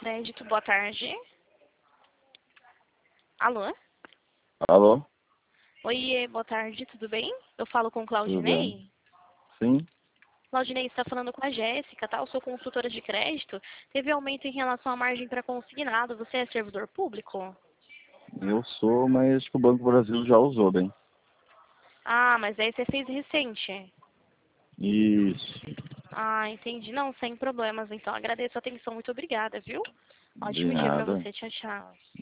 Crédito, boa tarde. Alô? Alô? Oi, boa tarde, tudo bem? Eu falo com Tudo bem? Claudinei. Sim, Claudinei, você está falando com a Jéssica, tá? Eu sou consultora de crédito. Teve aumento em relação à margem para consignado. Você é servidor público? eu sou, mas acho que o Banco do Brasil já usou bem. Ah, mas aí você fez recente. Isso. Ah, entendi. Não, sem problemas. Então, agradeço a atenção. Muito obrigada, viu? De Ótimo dia para nada. você. Tchau, tchau.